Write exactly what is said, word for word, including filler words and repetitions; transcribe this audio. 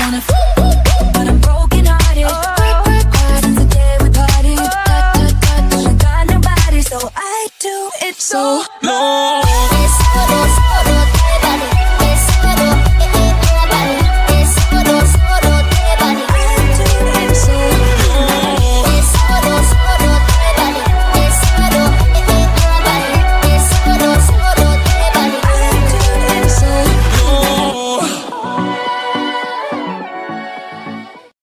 wanna f, but I'm broken hearted. Since the day we parted, I got nobody, so I do it so long.